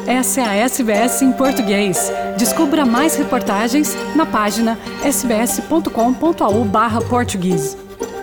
Essa é a SBS em português. Descubra mais reportagens na página sbs.com.au/português.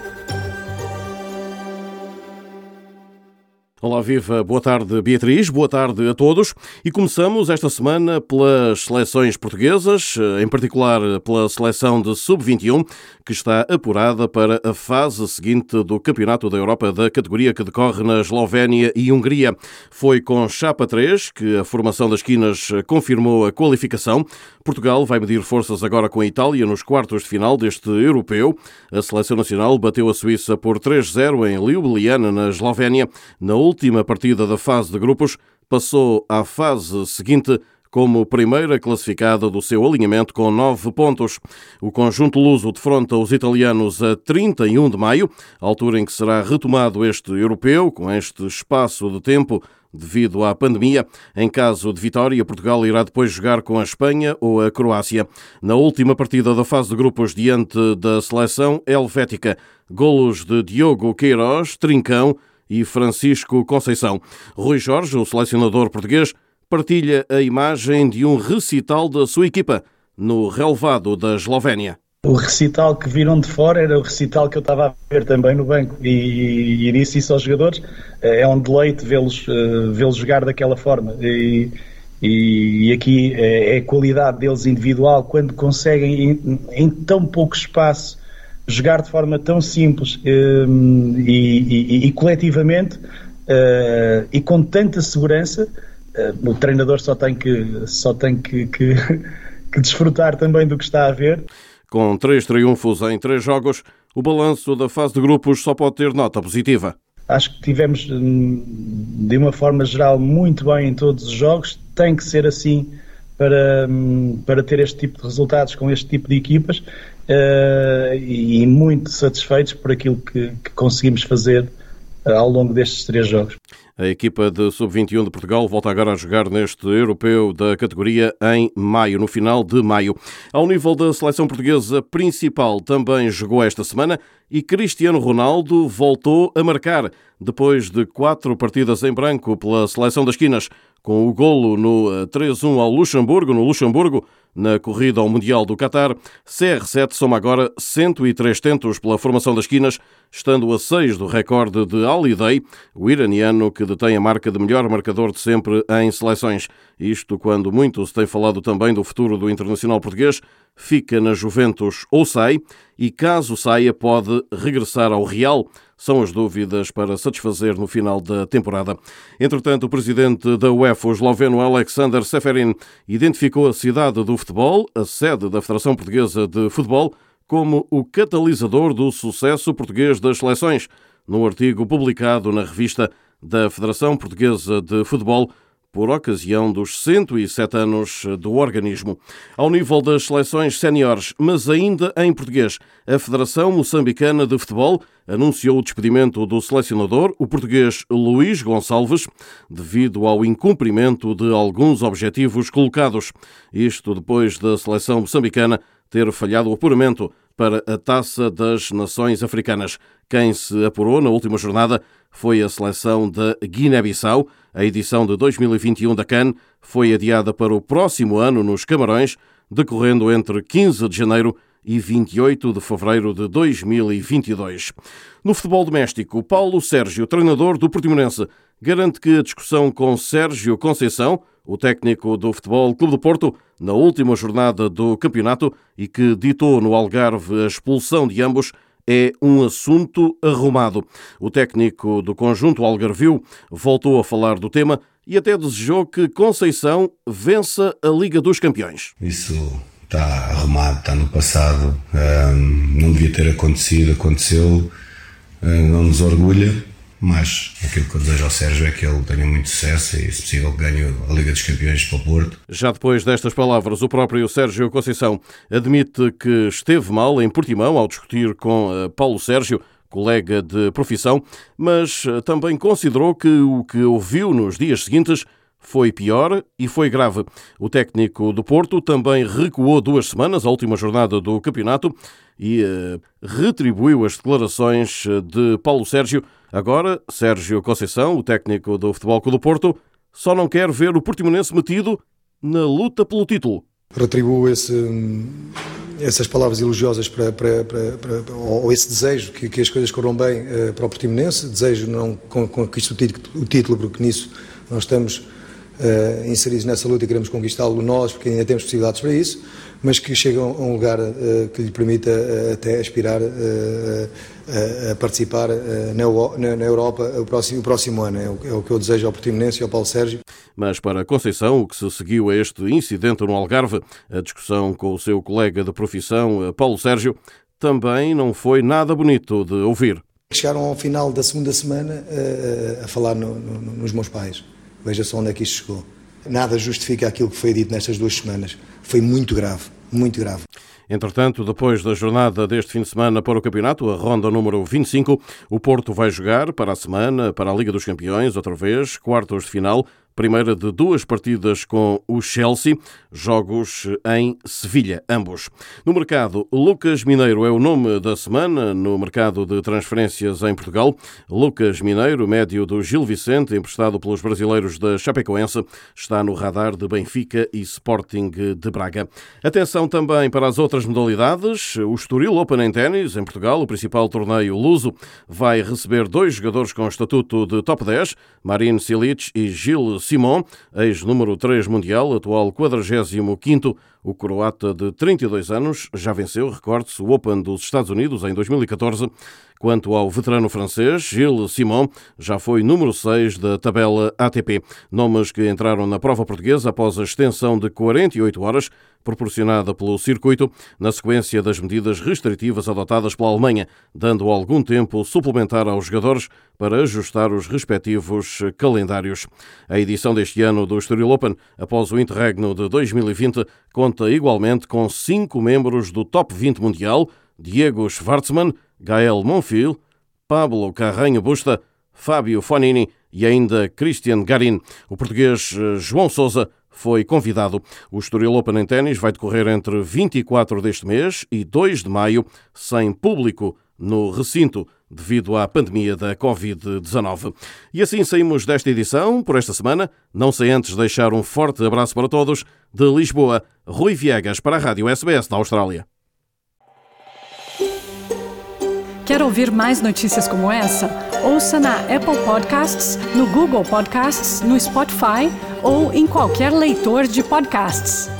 Olá, viva. Boa tarde, Beatriz. Boa tarde a todos. E começamos esta semana pelas seleções portuguesas, em particular pela seleção de Sub-21, que está apurada para a fase seguinte do Campeonato da Europa da categoria que decorre na Eslovénia e Hungria. Foi com chapa 3 que a formação das quinas confirmou a qualificação. Portugal vai medir forças agora com a Itália nos quartos de final deste europeu. A seleção nacional bateu a Suíça por 3-0 em Ljubljana, na Eslovénia. Na última partida da fase de grupos, passou à fase seguinte como primeira classificada do seu alinhamento com 9 pontos. O conjunto luso defronta os italianos a 31 de maio, altura em que será retomado este europeu, com este espaço de tempo devido à pandemia. Em caso de vitória, Portugal irá depois jogar com a Espanha ou a Croácia. Na última partida da fase de grupos diante da seleção helvética, golos de Diogo Queiroz, Trincão e Francisco Conceição. Rui Jorge, o selecionador português, partilha a imagem de um recital da sua equipa no relevado da Eslovénia. O recital que viram de fora era o recital que eu estava a ver também no banco e disse isso aos jogadores. É um deleite vê-los jogar daquela forma e aqui é a qualidade deles individual quando conseguem em tão pouco espaço jogar de forma tão simples e coletivamente e com tanta segurança. O treinador só tem que desfrutar também do que está a ver. Com 3 triunfos em 3 jogos, o balanço da fase de grupos só pode ter nota positiva. Acho que tivemos, de uma forma geral, muito bem em todos os jogos. Tem que ser assim para ter este tipo de resultados com este tipo de equipas e muito satisfeitos por aquilo que conseguimos fazer ao longo destes 3 jogos. A equipa de Sub-21 de Portugal volta agora a jogar neste europeu da categoria em maio, no final de maio. Ao nível da seleção portuguesa principal, também jogou esta semana e Cristiano Ronaldo voltou a marcar depois de 4 partidas em branco pela seleção das quinas, com o golo no 3-1 ao Luxemburgo, na corrida ao Mundial do Qatar. CR7 soma agora 103 tentos pela formação das quinas, estando a 6 do recorde de Ali Day, o iraniano que detém a marca de melhor marcador de sempre em seleções. Isto quando muito se tem falado também do futuro do internacional português. Fica na Juventus ou sai, e caso saia pode regressar ao Real. São as dúvidas para satisfazer no final da temporada. Entretanto, o presidente da UEFA, o esloveno Alexander Seferin, identificou a cidade do futebol, a sede da Federação Portuguesa de Futebol, como o catalisador do sucesso português das seleções, num artigo publicado na revista da Federação Portuguesa de Futebol, por ocasião dos 107 anos do organismo. Ao nível das seleções séniores, mas ainda em português, a Federação Moçambicana de Futebol anunciou o despedimento do selecionador, o português Luís Gonçalves, devido ao incumprimento de alguns objetivos colocados. Isto depois da seleção moçambicana ter falhado o apuramento para a Taça das Nações Africanas. Quem se apurou na última jornada foi a seleção da Guiné-Bissau. A edição de 2021 da CAN foi adiada para o próximo ano nos Camarões, decorrendo entre 15 de janeiro e 28 de fevereiro de 2022. No futebol doméstico, Paulo Sérgio, treinador do Portimonense, garante que a discussão com Sérgio Conceição, o técnico do Futebol Clube do Porto, na última jornada do campeonato e que ditou no Algarve a expulsão de ambos, é um assunto arrumado. O técnico do conjunto algarvio voltou a falar do tema e até desejou que Conceição vença a Liga dos Campeões. Isso está arrumado, está no passado, não devia ter acontecido, aconteceu, não nos orgulha, mas aquilo que eu desejo ao Sérgio é que ele tenha muito sucesso e, se possível, ganhe a Liga dos Campeões para o Porto. Já depois destas palavras, o próprio Sérgio Conceição admite que esteve mal em Portimão ao discutir com Paulo Sérgio, colega de profissão, mas também considerou que o que ouviu nos dias seguintes foi pior e foi grave. O técnico do Porto também recuou 2 semanas, a última jornada do campeonato, e retribuiu as declarações de Paulo Sérgio. Agora, Sérgio Conceição, o técnico do Futebol Clube do Porto, só não quer ver o Portimonense metido na luta pelo título. Retribuo essas palavras elogiosas ou esse desejo que as coisas corram bem para o Portimonense. Desejo não conquistar o título, porque nisso nós estamos inseridos nessa luta e queremos conquistá-lo nós, porque ainda temos possibilidades para isso, mas que chegue a um lugar que lhe permita até aspirar a participar na Europa o próximo ano. É o que eu desejo ao Portimonense e ao Paulo Sérgio. Mas para Conceição, o que se seguiu a este incidente no Algarve, a discussão com o seu colega de profissão, Paulo Sérgio, também não foi nada bonito de ouvir. Chegaram ao final da segunda semana a falar nos meus pais. Veja só onde é que isto chegou. Nada justifica aquilo que foi dito nestas 2 semanas. Foi muito grave, muito grave. Entretanto, depois da jornada deste fim de semana para o campeonato, a ronda número 25, o Porto vai jogar para a semana, para a Liga dos Campeões, outra vez, quartos de final, primeira de 2 partidas com o Chelsea, jogos em Sevilha, ambos. No mercado, Lucas Mineiro é o nome da semana no mercado de transferências em Portugal. Lucas Mineiro, médio do Gil Vicente, emprestado pelos brasileiros da Chapecoense, está no radar de Benfica e Sporting de Braga. Atenção também para as outras modalidades. O Estoril Open em ténis, em Portugal, o principal torneio luso, vai receber 2 jogadores com estatuto de top 10, Marin Cilic e Gil Simon, ex-número 3 mundial, atual 45º, o croata de 32 anos, já venceu, recorde-se, o Open dos Estados Unidos em 2014. Quanto ao veterano francês, Gilles Simon, já foi número 6 da tabela ATP. Nomes que entraram na prova portuguesa após a extensão de 48 horas, proporcionada pelo circuito, na sequência das medidas restritivas adotadas pela Alemanha, dando algum tempo suplementar aos jogadores para ajustar os respectivos calendários. A edição deste ano do Estoril Open, após o interregno de 2020, conta igualmente com 5 membros do top 20 mundial: Diego Schwartzman, Gael Monfil, Pablo Carreño Busta, Fábio Fonini e ainda Cristian Garin. O português João Sousa foi convidado. O Estoril Open em ténis vai decorrer entre 24 deste mês e 2 de maio, sem público no recinto, devido à pandemia da Covid-19. E assim saímos desta edição, por esta semana. Não sem antes deixar um forte abraço para todos. De Lisboa, Rui Viegas para a Rádio SBS da Austrália. Quer ouvir mais notícias como essa? Ouça na Apple Podcasts, no Google Podcasts, no Spotify ou em qualquer leitor de podcasts.